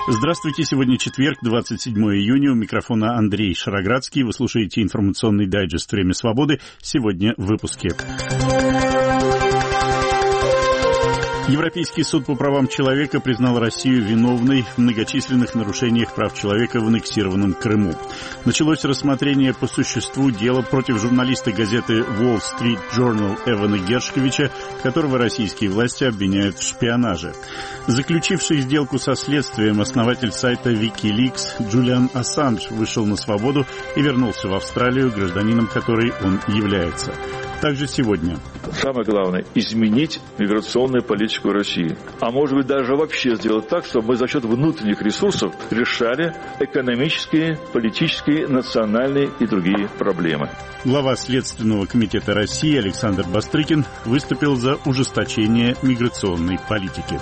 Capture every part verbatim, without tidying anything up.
Здравствуйте, сегодня четверг, двадцать седьмого июня, у микрофона Андрей Шароградский. Вы слушаете информационный дайджест «Время свободы». Сегодня в выпуске. Европейский суд по правам человека признал Россию виновной в многочисленных нарушениях прав человека в аннексированном Крыму. Началось рассмотрение по существу дела против журналиста газеты Wall Street Journal Эвана Гершковича, которого российские власти обвиняют в шпионаже. Заключивший сделку со следствием основатель сайта Wikileaks Джулиан Ассанж вышел на свободу и вернулся в Австралию, гражданином которой он является. Также сегодня. Самое главное – изменить миграционную политику России. А может быть, даже вообще сделать так, чтобы мы за счет внутренних ресурсов решали экономические, политические, национальные и другие проблемы. Глава Следственного комитета России Александр Бастрыкин выступил за ужесточение миграционной политики.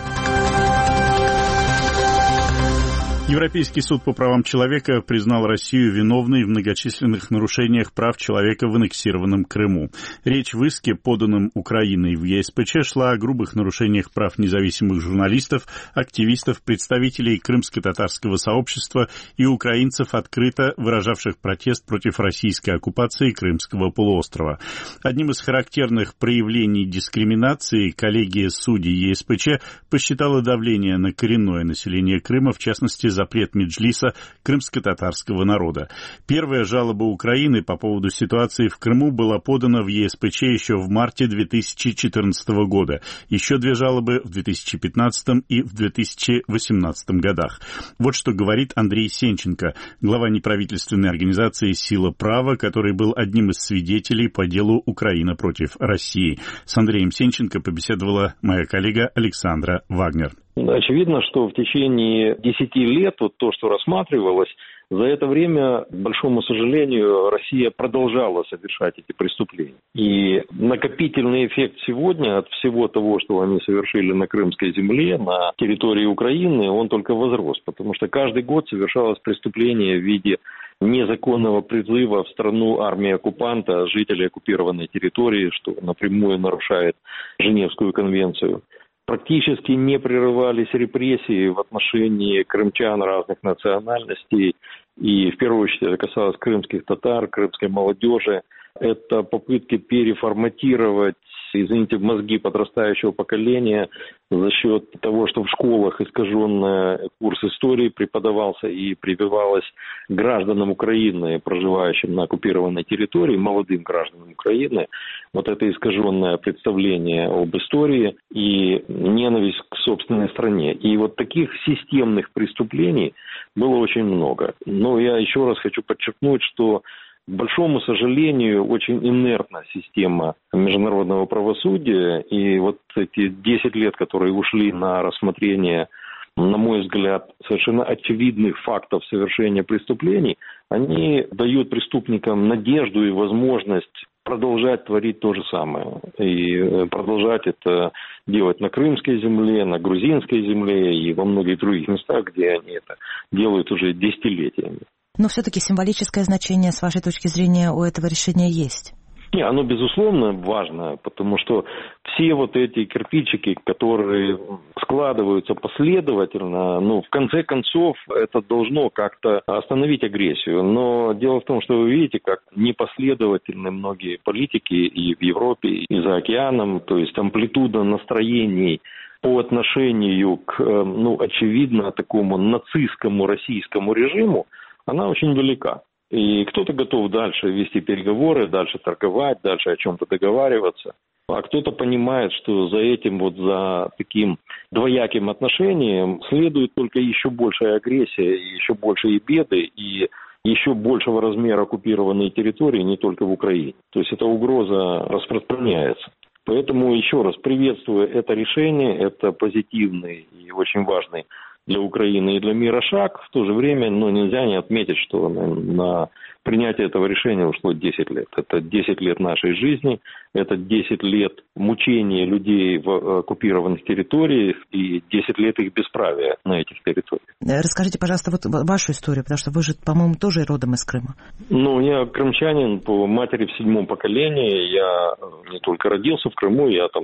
Европейский суд по правам человека признал Россию виновной в многочисленных нарушениях прав человека в аннексированном Крыму. Речь в иске, поданном Украиной в ЕСПЧ, шла о грубых нарушениях прав независимых журналистов, активистов, представителей крымско-татарского сообщества и украинцев, открыто выражавших протест против российской оккупации Крымского полуострова. Одним из характерных проявлений дискриминации коллегия судей ЕСПЧ посчитала давление на коренное население Крыма, в частности, запрет Меджлиса крымско-татарского народа. Первая жалоба Украины по поводу ситуации в Крыму была подана в ЕСПЧ еще в марте две тысячи четырнадцатого года. Еще две жалобы в две тысячи пятнадцатом и в две тысячи восемнадцатом годах. Вот что говорит Андрей Сенченко, глава неправительственной организации «Сила права», который был одним из свидетелей по делу «Украина против России». С Андреем Сенченко побеседовала моя коллега Александра Вагнер. Очевидно, что в течение десяти лет вот то, что рассматривалось, за это время, к большому сожалению, Россия продолжала совершать эти преступления. И накопительный эффект сегодня от всего того, что они совершили на Крымской земле, на территории Украины, он только возрос. Потому что каждый год совершалось преступление в виде незаконного призыва в страну армии оккупанта жителей оккупированной территории, что напрямую нарушает Женевскую конвенцию. Практически не прерывались репрессии в отношении крымчан разных национальностей. И в первую очередь это касалось крымских татар, крымской молодежи. Это попытки переформатировать, извините, мозги подрастающего поколения за счет того, что в школах искаженный курс истории преподавался и прививалось гражданам Украины, проживающим на оккупированной территории, молодым гражданам Украины, вот это искаженное представление об истории и ненависть к собственной стране. И вот таких системных преступлений было очень много. Но я еще раз хочу подчеркнуть, что к большому сожалению, очень инертна система международного правосудия. И вот эти десять лет, которые ушли на рассмотрение, на мой взгляд, совершенно очевидных фактов совершения преступлений, они дают преступникам надежду и возможность продолжать творить то же самое. И продолжать это делать на Крымской земле, на Грузинской земле и во многих других местах, где они это делают уже десятилетиями. Но все-таки символическое значение, с вашей точки зрения, у этого решения есть? Не, оно безусловно важно, потому что все вот эти кирпичики, которые складываются последовательно, ну, в конце концов, это должно как-то остановить агрессию. Но дело в том, что вы видите, как непоследовательны многие политики и в Европе, и за океаном, то есть амплитуда настроений по отношению к, ну, очевидно, такому нацистскому российскому режиму, она очень велика. И кто-то готов дальше вести переговоры, дальше торговать, дальше о чем-то договариваться. А кто-то понимает, что за этим вот, за таким двояким отношением следует только еще большая агрессия, еще большие беды и еще большего размера оккупированной территории не только в Украине. То есть эта угроза распространяется. Поэтому еще раз приветствую это решение, это позитивный и очень важный для Украины и для мира шаг. В то же время, ну, нельзя не отметить, что на, на принятие этого решения ушло десять лет. Это десять лет нашей жизни, это десять лет мучения людей в оккупированных территориях и десять лет их бесправия на этих территориях. Расскажите, пожалуйста, вот вашу историю, потому что вы же, по-моему, тоже родом из Крыма. Ну, я крымчанин по матери в седьмом поколении. Я не только родился в Крыму, я там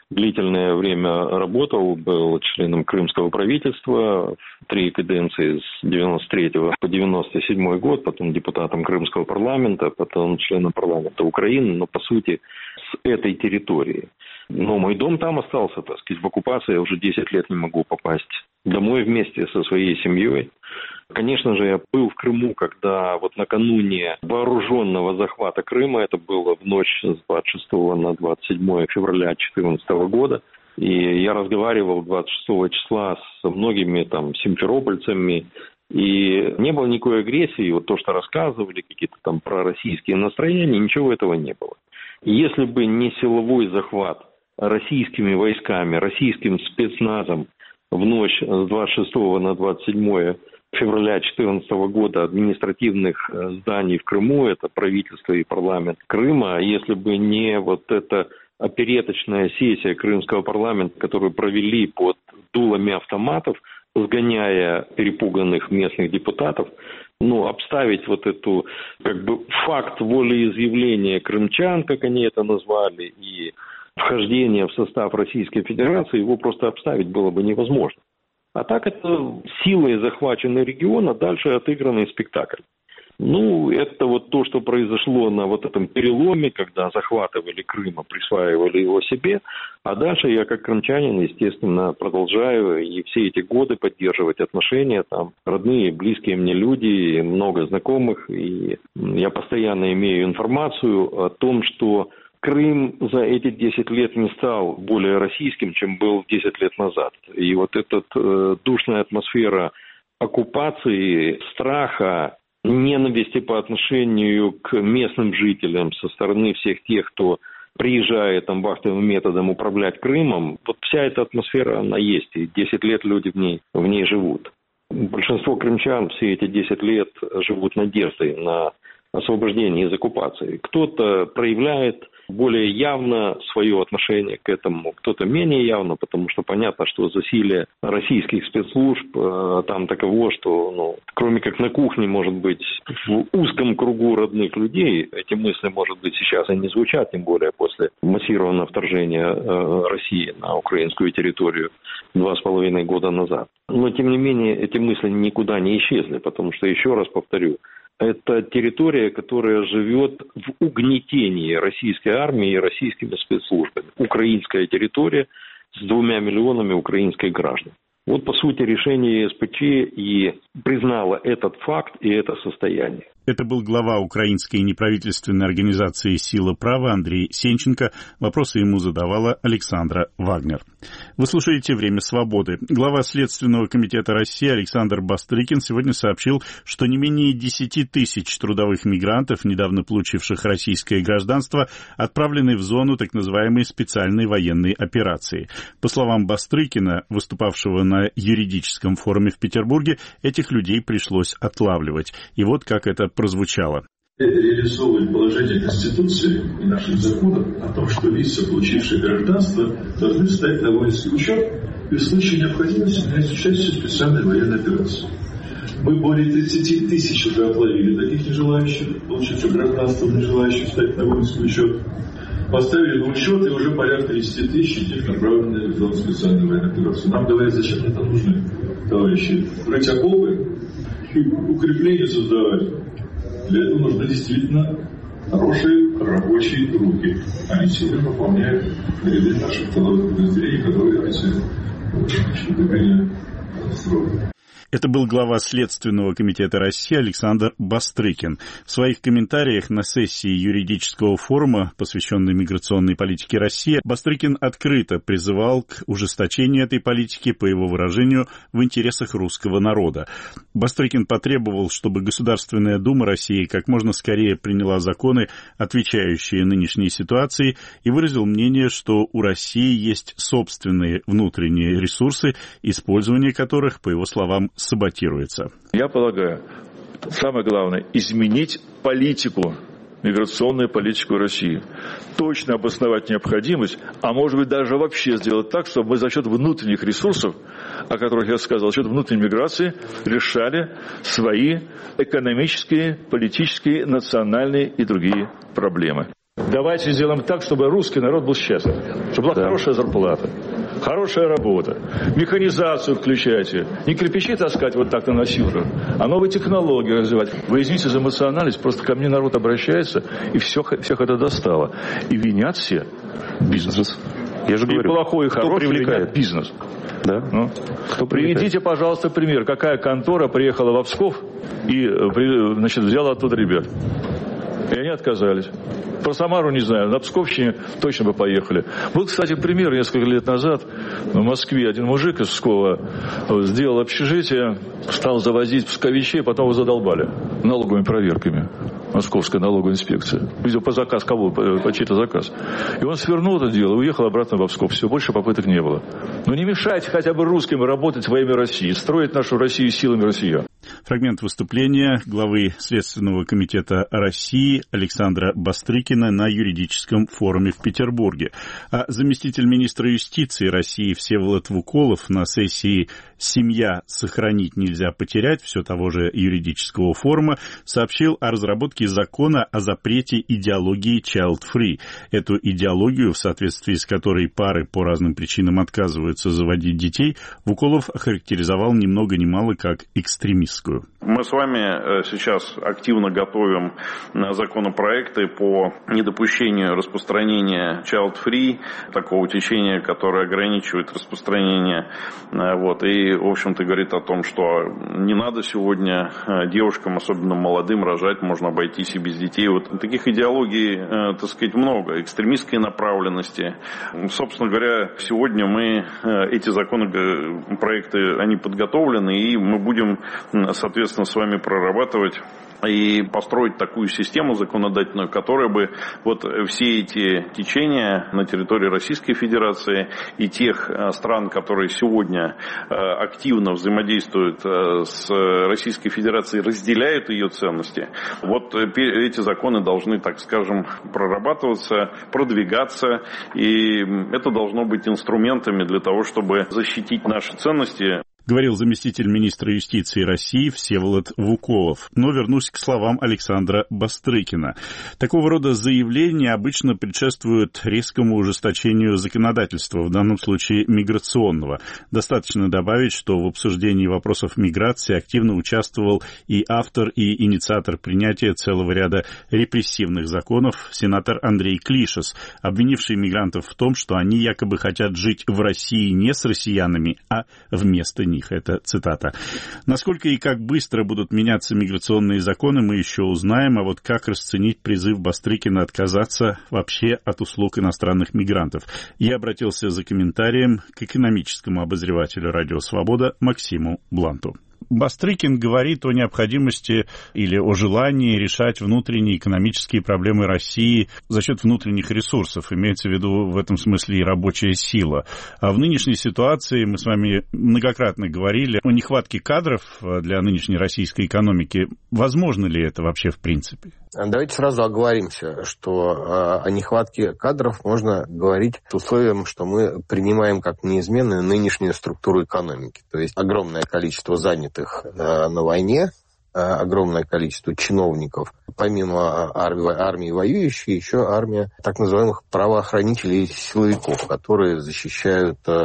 длительное время работал, был членом крымского правительства, три каденции с девяносто третьего по девяносто седьмой год, потом депутатом крымского парламента, потом членом парламента Украины, но по сути с этой территории. Но мой дом там остался, так сказать, в оккупации, я уже десять лет не могу попасть домой вместе со своей семьей. Конечно же, я был в Крыму, когда вот накануне вооруженного захвата Крыма, это было в ночь с двадцать шестого на двадцать седьмое февраля две тысячи четырнадцатого года, и я разговаривал двадцать шестого числа со многими там симферопольцами, и не было никакой агрессии, вот то, что рассказывали, какие-то там пророссийские настроения, ничего этого не было. И если бы не силовой захват российскими войсками, российским спецназом в ночь с двадцать шестого на двадцать седьмое февраля две тысячи четырнадцатого года административных зданий в Крыму, это правительство и парламент Крыма, если бы не вот эта опереточная сессия крымского парламента, которую провели под дулами автоматов, сгоняя перепуганных местных депутатов, ну, обставить вот эту, как бы, факт волеизъявления крымчан, как они это назвали, и вхождение в состав Российской Федерации, его просто обставить было бы невозможно. А так это силой захваченный регион, а дальше отыгранный спектакль. Ну, это вот то, что произошло на вот этом переломе, когда захватывали Крым, присваивали его себе. А дальше я, как крымчанин, естественно, продолжаю и все эти годы поддерживать отношения. Там родные, близкие мне люди, много знакомых. И я постоянно имею информацию о том, что Крым за эти десять лет не стал более российским, чем был десять лет назад. И вот эта э, душная атмосфера оккупации, страха, ненависти по отношению к местным жителям со стороны всех тех, кто приезжает там вахтовым методом управлять Крымом, вот вся эта атмосфера, она есть, и десять лет люди в ней, в ней живут. Большинство крымчан все эти десять лет живут надеждой на освобождение из оккупации. Кто-то проявляет более явно свое отношение к этому, кто-то менее явно, потому что понятно, что засилие российских спецслужб э, там таково, что, ну, кроме как на кухне, может быть, в узком кругу родных людей, эти мысли, может быть, сейчас и не звучат, тем более после массированного вторжения э, России на украинскую территорию два с половиной года назад. Но, тем не менее, эти мысли никуда не исчезли, потому что, еще раз повторю, это территория, которая живет в угнетении российской армии и российскими спецслужбами. Украинская территория с двумя миллионами украинских граждан. Вот, по сути, решение ЕСПЧ и признало этот факт и это состояние. Это был глава украинской неправительственной организации «Сила права» Андрей Сенченко. Вопросы ему задавала Александра Вагнер. Вы слушаете «Время свободы». Глава Следственного комитета России Александр Бастрыкин сегодня сообщил, что не менее десяти тысяч трудовых мигрантов, недавно получивших российское гражданство, отправлены в зону так называемой специальной военной операции. По словам Бастрыкина, выступавшего на юридическом форуме в Петербурге, этих людей пришлось отлавливать. И вот как это прозвучало. Это реализовывает положение Конституции и наших законов о том, что лица, получившие гражданство, должны встать на воинский учет и в случае необходимости принять участие в специальной военной операции. Мы более тридцати тысяч уже отловили таких нежелающих, получивших гражданство, не желающих встать на воинский учет. Поставили на учет, и уже порядка десяти тысяч из них направлены в зону специальной военной операции. Нам говорят, зачем это нужно, товарищи? Рыть окопы и укрепления создавать. Для этого нужны действительно хорошие рабочие руки. Они сегодня выполняют ряды наших тыловых подразделений, которые раньше догоняли сроки. Это был глава Следственного комитета России Александр Бастрыкин. В своих комментариях на сессии юридического форума, посвященной миграционной политике России, Бастрыкин открыто призывал к ужесточению этой политики, по его выражению, в интересах русского народа. Бастрыкин потребовал, чтобы Государственная Дума России как можно скорее приняла законы, отвечающие нынешней ситуации, и выразил мнение, что у России есть собственные внутренние ресурсы, использование которых, по его словам, саботируется. Я полагаю, самое главное – изменить политику, миграционную политику России. Точно обосновать необходимость, а может быть даже вообще сделать так, чтобы мы за счет внутренних ресурсов, о которых я сказал, за счет внутренней миграции, решали свои экономические, политические, национальные и другие проблемы. Давайте сделаем так, чтобы русский народ был счастлив, чтобы была да. хорошая зарплата, хорошая работа, механизацию включайте, не кирпичи таскать вот так на носилках, а новые технологии развивать. Вы извините за эмоциональность, просто ко мне народ обращается, и все, всех это достало. И винят все бизнес. Я же и говорю, плохой, и хороший привлекает винят бизнес. Да. Ну, кто приведите, пожалуйста, пример, какая контора приехала в Псков и, значит, взяла оттуда ребят. И они отказались. Про Самару не знаю, на Псковщине точно бы поехали. Был, кстати, пример несколько лет назад в Москве. Один мужик из Пскова сделал общежитие, стал завозить псковичей, потом его задолбали налоговыми проверками. Московская налоговая инспекция. Видел по заказ кого, по, по чей-то заказ. И он свернул это дело и уехал обратно в Псков. Все, больше попыток не было. Но не мешайте хотя бы русским работать во имя России, строить нашу Россию силами россиян. Фрагмент выступления главы Следственного комитета России Александра Бастрыкина на юридическом форуме в Петербурге. А заместитель министра юстиции России Всеволод Вуколов на сессии «Семья. Сохранить нельзя потерять» все того же юридического форума сообщил о разработке закона о запрете идеологии child-free. Эту идеологию, в соответствии с которой пары по разным причинам отказываются заводить детей, Вуколов охарактеризовал ни много ни мало как экстремистскую. Мы с вами сейчас активно готовим законопроекты по недопущению распространения child-free, такого течения, которое ограничивает распространение. Вот, и, в общем-то, говорит о том, что не надо сегодня девушкам, особенно молодым, рожать, можно обойтись и без детей. Вот таких идеологий, так сказать, много, экстремистской направленности. Собственно говоря, сегодня мы эти законопроекты, они подготовлены, и мы будем, соответственно, с вами прорабатывать и построить такую систему законодательную, которая бы вот все эти течения на территории Российской Федерации и тех стран, которые сегодня активно взаимодействуют с Российской Федерацией, разделяют ее ценности, вот эти законы должны, так скажем, прорабатываться, продвигаться, и это должно быть инструментами для того, чтобы защитить наши ценности. Говорил заместитель министра юстиции России Всеволод Вуколов. Но вернусь к словам Александра Бастрыкина. Такого рода заявления обычно предшествуют резкому ужесточению законодательства, в данном случае миграционного. Достаточно добавить, что в обсуждении вопросов миграции активно участвовал и автор, и инициатор принятия целого ряда репрессивных законов сенатор Андрей Клишес, обвинивший мигрантов в том, что они якобы хотят жить в России не с россиянами, а вместо них. Это цитата. Насколько и как быстро будут меняться миграционные законы, мы еще узнаем, а вот как расценить призыв Бастрыкина отказаться вообще от услуг иностранных мигрантов. Я обратился за комментарием к экономическому обозревателю «Радио Свобода» Максиму Бланту. Бастрыкин говорит о необходимости или о желании решать внутренние экономические проблемы России за счет внутренних ресурсов. Имеется в виду в этом смысле и рабочая сила. А в нынешней ситуации мы с вами многократно говорили о нехватке кадров для нынешней российской экономики. Возможно ли это вообще в принципе? Давайте сразу оговоримся, что о нехватке кадров можно говорить с условием, что мы принимаем как неизменную нынешнюю структуру экономики. То есть огромное количество занятых на войне, огромное количество чиновников. Помимо армии, армии воюющей, еще армия так называемых правоохранителей и силовиков, которые защищают э,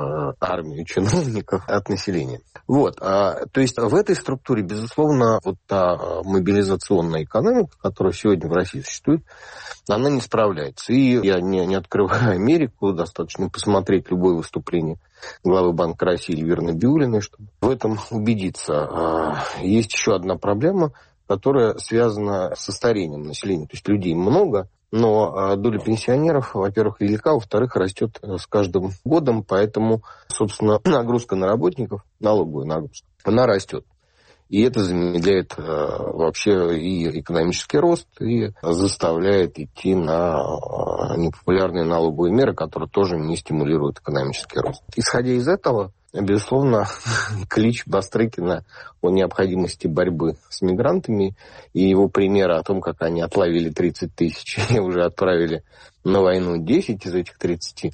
армию чиновников от населения. Вот, а, то есть в этой структуре, безусловно, вот та мобилизационная экономика, которая сегодня в России существует, она не справляется. И я не, не открываю Америку, достаточно посмотреть любое выступление главы Банка России Эльвиры Набиуллиной, чтобы в этом убедиться. Есть еще одна проблема, которая связана со старением населения. То есть людей много, но доля пенсионеров, во-первых, велика, во-вторых, растет с каждым годом, поэтому, собственно, нагрузка на работников, налоговая нагрузка, она растет. И это замедляет э, вообще и экономический рост, и заставляет идти на э, непопулярные налоговые меры, которые тоже не стимулируют экономический рост. Исходя из этого, безусловно, клич Бастрыкина о необходимости борьбы с мигрантами и его примеры о том, как они отловили тридцать тысяч и уже отправили на войну десять из этих тридцати,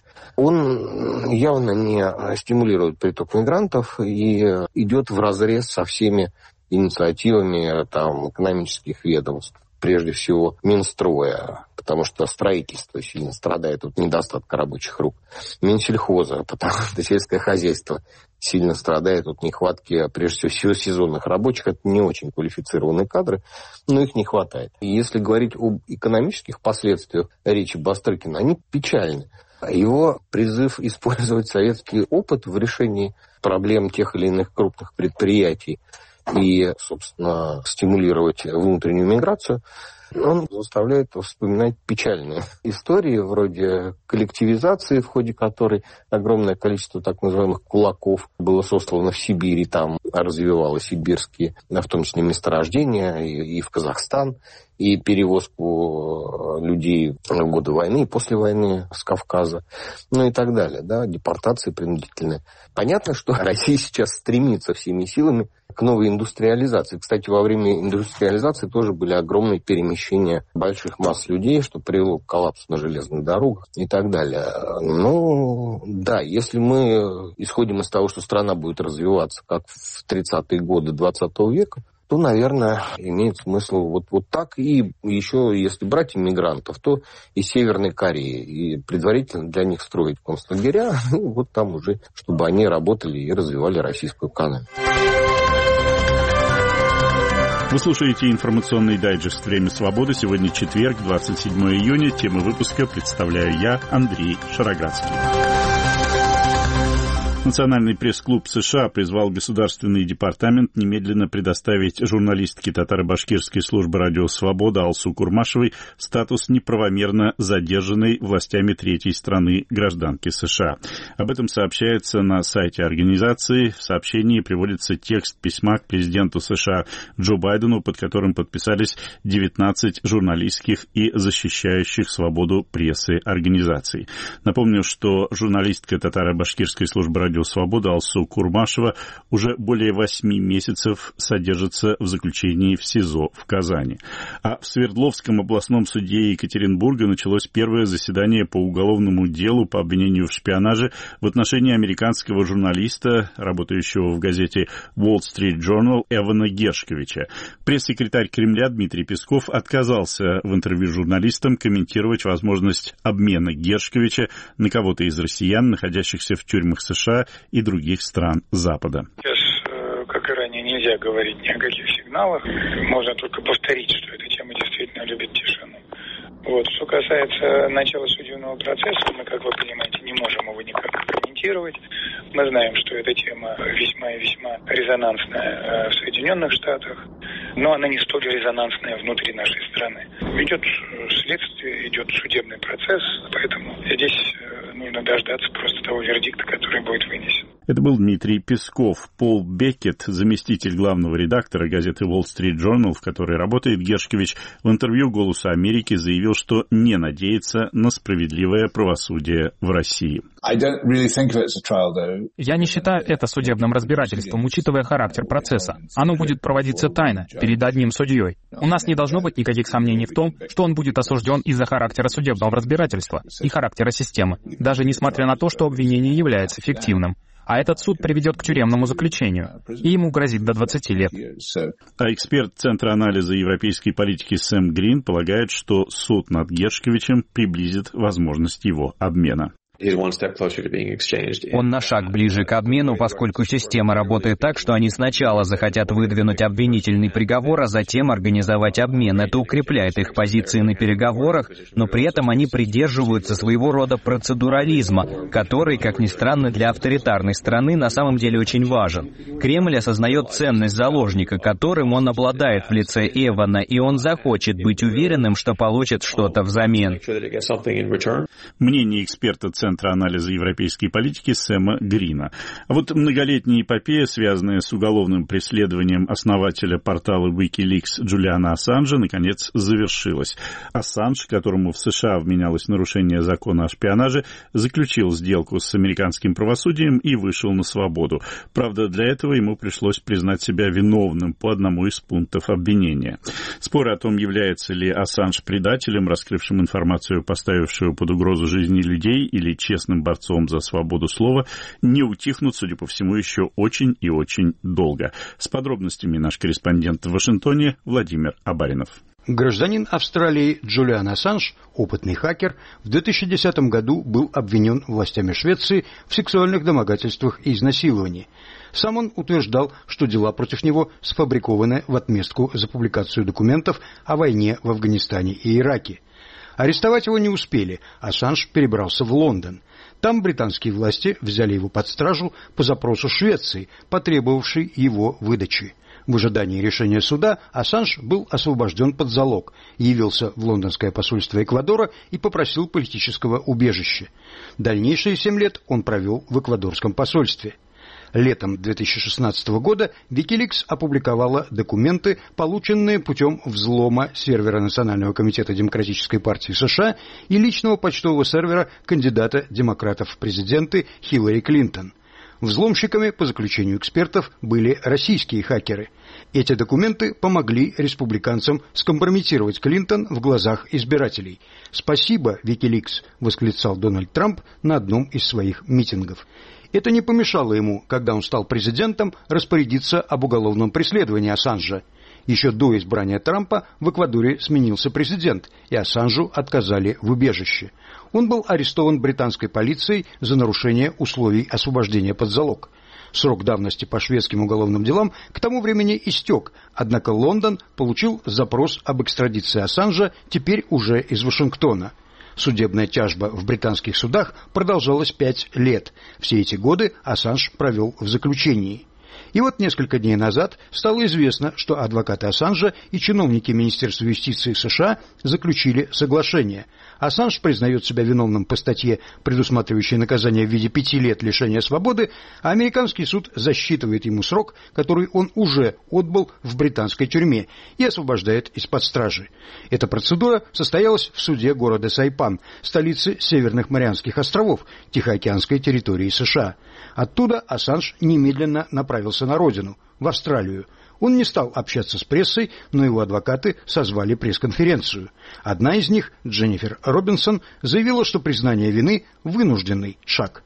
он явно не стимулирует приток мигрантов и идет вразрез со всеми инициативами там, экономических ведомств, прежде всего Минстроя. потому что строительство сильно страдает от недостатка рабочих рук. Минсельхоза, потому что сельское хозяйство сильно страдает от нехватки, прежде всего, сезонных рабочих. Это не очень квалифицированные кадры, но их не хватает. И если говорить об экономических последствиях речи Бастрыкина, они печальны. Его призыв использовать советский опыт в решении проблем тех или иных крупных предприятий и, собственно, стимулировать внутреннюю миграцию, он заставляет вспоминать печальные истории вроде коллективизации, в ходе которой огромное количество так называемых кулаков было сослано в Сибирь, и там развивалось сибирские, в том числе, месторождения, и, и в Казахстан, и перевозку людей в годы войны и после войны с Кавказа, ну и так далее, да, депортации принудительные. Понятно, что Россия сейчас стремится всеми силами к новой индустриализации. Кстати, во время индустриализации тоже были огромные перемещения больших масс людей, что привело к коллапсу на железных дорогах и так далее. Ну, да, если мы исходим из того, что страна будет развиваться как в тридцатые годы двадцатого века, то, наверное, имеет смысл вот, вот так. И еще, если брать иммигрантов, то из Северной Кореи. И предварительно для них строить концлагеря, ну, вот там уже, чтобы они работали и развивали российскую экономику. Вы слушаете информационный дайджест «Время свободы». Сегодня четверг, двадцать седьмого июня. Тему выпуска представляю я, Андрей Шароградский. Национальный пресс-клуб США призвал Государственный департамент немедленно предоставить журналистке татаро-башкирской службы «Радио Свобода» Алсу Курмашевой статус неправомерно задержанной властями третьей страны гражданки США. Об этом сообщается на сайте организации. В сообщении приводится текст письма к президенту США Джо Байдену, под которым подписались девятнадцать журналистских и защищающих свободу прессы организаций. Напомню, что журналистка татаро-башкирской службы «Радио Свобода» Алсу Курмашева уже более восьми месяцев содержится в заключении в СИЗО в Казани. А в Свердловском областном суде Екатеринбурга началось первое заседание по уголовному делу по обвинению в шпионаже в отношении американского журналиста, работающего в газете Wall Street Journal, Эвана Гершковича. Пресс-секретарь Кремля Дмитрий Песков отказался в интервью журналистам комментировать возможность обмена Гершковича на кого-то из россиян, находящихся в тюрьмах США и других стран Запада. Сейчас, как и ранее, нельзя говорить ни о каких сигналах. Можно только повторить, что эта тема действительно любит тишину. Вот. Что касается начала судебного процесса, мы, как вы понимаете, не можем его никак комментировать. Мы знаем, что эта тема весьма и весьма резонансная в Соединенных Штатах, но она не столь резонансная внутри нашей страны. Идет следствие, идет судебный процесс, поэтому здесь нужно дождаться просто того вердикта, который будет вынесен. Это был Дмитрий Песков. Пол Беккет, заместитель главного редактора газеты Wall Street Journal, в которой работает Гершкович, в интервью «Голосу Америки» заявил, что не надеется на справедливое правосудие в России. Я не считаю это судебным разбирательством, учитывая характер процесса. Оно будет проводиться тайно, перед одним судьей. У нас не должно быть никаких сомнений в том, что он будет осужден из-за характера судебного разбирательства и характера системы, даже несмотря на то, что обвинение является фиктивным. А этот суд приведет к тюремному заключению, и ему грозит до двадцати лет. А эксперт Центра анализа европейской политики Сэм Грин полагает, что суд над Гершковичем приблизит возможность его обмена. Он на шаг ближе к обмену, поскольку система работает так, что они сначала захотят выдвинуть обвинительный приговор, а затем организовать обмен. Это укрепляет их позиции на переговорах, но при этом они придерживаются своего рода процедурализма, который, как ни странно, для авторитарной страны на самом деле очень важен. Кремль осознает ценность заложника, которым он обладает в лице Эвана, и он захочет быть уверенным, что получит что-то взамен. Мнение эксперта Центра анализа европейской политики Сэма Грина. А вот многолетняя эпопея, связанная с уголовным преследованием основателя портала Wikileaks Джулиана Ассанжа, наконец завершилась. Ассанж, которому в США вменялось нарушение закона о шпионаже, заключил сделку с американским правосудием и вышел на свободу. Правда, для этого ему пришлось признать себя виновным по одному из пунктов обвинения. Споры о том, является ли Ассанж предателем, раскрывшим информацию, поставившую под угрозу жизни людей, или честным борцом за свободу слова, не утихнут, судя по всему, еще очень и очень долго. С подробностями наш корреспондент в Вашингтоне Владимир Абаринов. Гражданин Австралии Джулиан Ассанж, опытный хакер, в две тысячи десятом году был обвинен властями Швеции в сексуальных домогательствах и изнасиловании. Сам он утверждал, что дела против него сфабрикованы в отместку за публикацию документов о войне в Афганистане и Ираке. Арестовать его не успели, Ассанж перебрался в Лондон. Там британские власти взяли его под стражу по запросу Швеции, потребовавшей его выдачи. В ожидании решения суда Ассанж был освобожден под залог, явился в лондонское посольство Эквадора и попросил политического убежища. Дальнейшие семь лет он провел в эквадорском посольстве. Летом две тысячи шестнадцатого года Wikileaks опубликовала документы, полученные путем взлома сервера Национального комитета Демократической партии США и личного почтового сервера кандидата демократов в президенты Хиллари Клинтон. Взломщиками, по заключению экспертов, были российские хакеры. Эти документы помогли республиканцам скомпрометировать Клинтон в глазах избирателей. «Спасибо, Wikileaks», — восклицал Дональд Трамп на одном из своих митингов. Это не помешало ему, когда он стал президентом, распорядиться об уголовном преследовании Ассанжа. Еще до избрания Трампа в Эквадоре сменился президент, и Ассанжу отказали в убежище. Он был арестован британской полицией за нарушение условий освобождения под залог. Срок давности по шведским уголовным делам к тому времени истек, однако Лондон получил запрос об экстрадиции Ассанжа теперь уже из Вашингтона. Судебная тяжба в британских судах продолжалась пять лет. Все эти годы Ассанж провел в заключении. И вот несколько дней назад стало известно, что адвокаты Ассанжа и чиновники Министерства юстиции США заключили соглашение. Ассанж признает себя виновным по статье, предусматривающей наказание в виде пяти лет лишения свободы, а американский суд засчитывает ему срок, который он уже отбыл в британской тюрьме, и освобождает из-под стражи. Эта процедура состоялась в суде города Сайпан, столицы Северных Марианских островов, Тихоокеанской территории США. Оттуда Ассанж немедленно направился на родину, в Австралию. Он не стал общаться с прессой, но его адвокаты созвали пресс-конференцию. Одна из них, Дженнифер Робинсон, заявила, что признание вины – вынужденный шаг.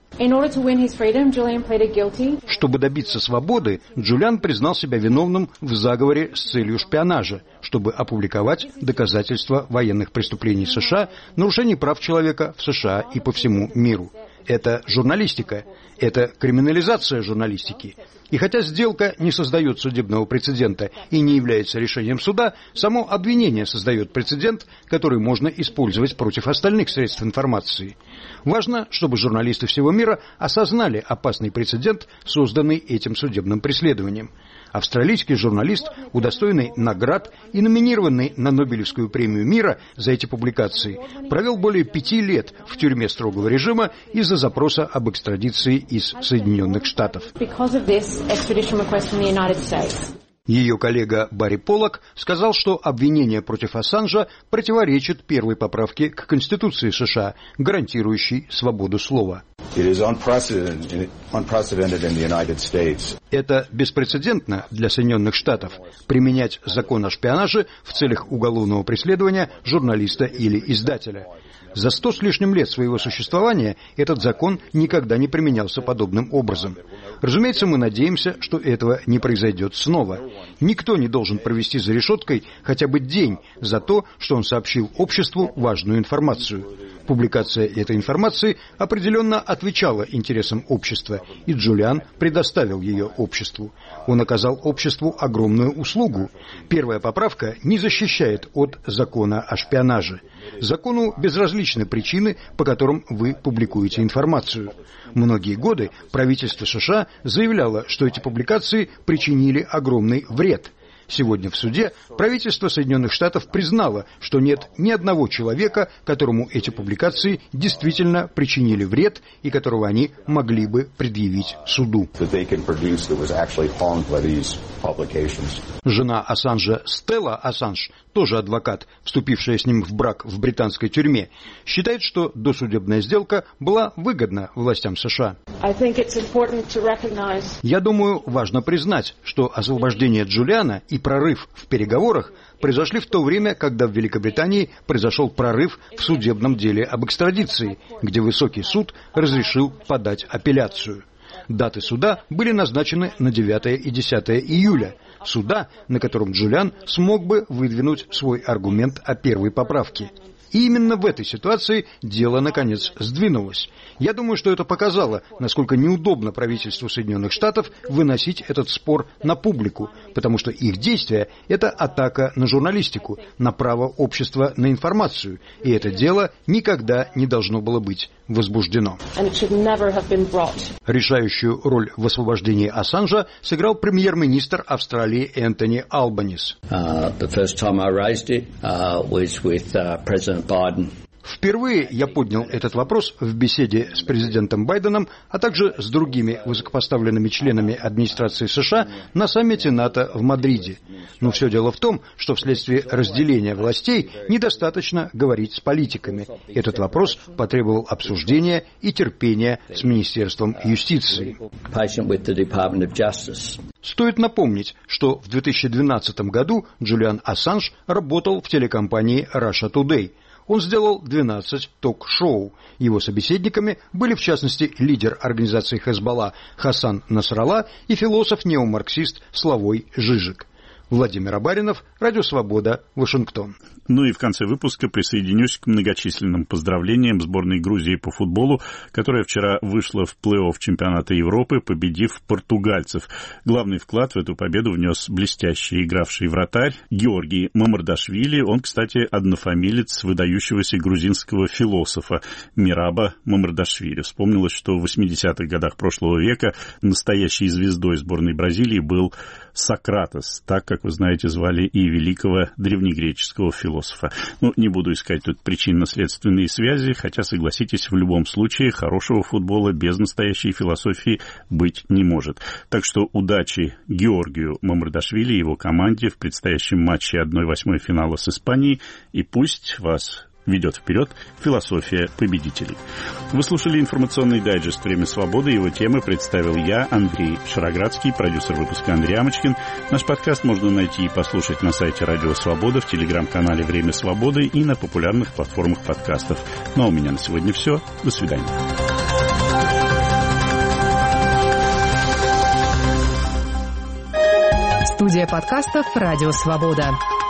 Чтобы добиться свободы, Джулиан признал себя виновным в заговоре с целью шпионажа, чтобы опубликовать доказательства военных преступлений США, нарушений прав человека в США и по всему миру. Это журналистика, это криминализация журналистики. И хотя сделка не создает судебного прецедента и не является решением суда, само обвинение создает прецедент, который можно использовать против остальных средств информации. Важно, чтобы журналисты всего мира осознали опасный прецедент, созданный этим судебным преследованием. Австралийский журналист, удостоенный наград и номинированный на Нобелевскую премию мира за эти публикации, провел более пяти лет в тюрьме строгого режима из-за запроса об экстрадиции из Соединенных Штатов. Ее коллега Барри Поллок сказал, что обвинение против Ассанжа противоречит первой поправке к Конституции США, гарантирующей свободу слова. Это беспрецедентно для Соединенных Штатов применять закон о шпионаже в целях уголовного преследования журналиста или издателя. За сто с лишним лет своего существования этот закон никогда не применялся подобным образом. Разумеется, мы надеемся, что этого не произойдет снова. Никто не должен провести за решеткой хотя бы день за то, что он сообщил обществу важную информацию. Публикация этой информации определенно отвечала интересам общества, и Джулиан предоставил ее обществу. Он оказал обществу огромную услугу. Первая поправка не защищает от закона о шпионаже. Закону безразличны причины, по которым вы публикуете информацию. Многие годы правительство США заявляло, что эти публикации причинили огромный вред. Сегодня в суде правительство Соединенных Штатов признало, что нет ни одного человека, которому эти публикации действительно причинили вред и которого они могли бы предъявить суду. Жена Ассанжа Стелла Ассанж, тоже адвокат, вступившая с ним в брак в британской тюрьме, считает, что досудебная сделка была выгодна властям США. Я думаю, важно признать, что освобождение Джулиана и прорыв в переговорах произошли в то время, когда в Великобритании произошел прорыв в судебном деле об экстрадиции, где высокий суд разрешил подать апелляцию. Даты суда были назначены на девятое и десятое июля. суда, на котором Джулиан смог бы выдвинуть свой аргумент о первой поправке. И именно в этой ситуации дело, наконец, сдвинулось. Я думаю, что это показало, насколько неудобно правительству Соединенных Штатов выносить этот спор на публику, потому что их действия – это атака на журналистику, на право общества на информацию, и это дело никогда не должно было быть возбуждено. Решающую роль в освобождении Ассанжа сыграл премьер-министр Австралии Энтони Албанис. Uh, the first time I raised it uh, was with uh, President Biden. Впервые я поднял этот вопрос в беседе с президентом Байденом, а также с другими высокопоставленными членами администрации США на саммите НАТО в Мадриде. Но все дело в том, что вследствие разделения властей недостаточно говорить с политиками. Этот вопрос потребовал обсуждения и терпения с Министерством юстиции. Стоит напомнить, что в две тысячи двенадцатом году Джулиан Ассанж работал в телекомпании Russia Today. Он сделал двенадцать ток-шоу. Его собеседниками были, в частности, лидер организации Хезболла Хасан Насралла и философ-неомарксист Славой Жижик. Владимир Абаринов, Радио Свобода, Вашингтон. Ну и в конце выпуска присоединюсь к многочисленным поздравлениям сборной Грузии по футболу, которая вчера вышла в плей-офф чемпионата Европы, победив португальцев. Главный вклад в эту победу внес блестящий игравший вратарь Георгий Мамардашвили. Он, кстати, однофамилец выдающегося грузинского философа Мираба Мамардашвили. Вспомнилось, что в восьмидесятых годах прошлого века настоящей звездой сборной Бразилии был Сократос, так, как вы знаете, звали и великого древнегреческого философа. Ну, не буду искать тут причинно-следственные связи, хотя, согласитесь, в любом случае хорошего футбола без настоящей философии быть не может. Так что удачи Георгию Мамардашвили и его команде в предстоящем матче одна восьмая финала с Испанией, и пусть вас ведет вперед философия победителей. Вы слушали информационный дайджест «Время свободы». Его темы представил я, Андрей Шароградский, продюсер выпуска Андрей Амочкин. Наш подкаст можно найти и послушать на сайте Радио Свобода, в телеграм-канале «Время свободы» и на популярных платформах подкастов. Ну а у меня на сегодня все. До свидания. Студия подкастов «Радио Свобода».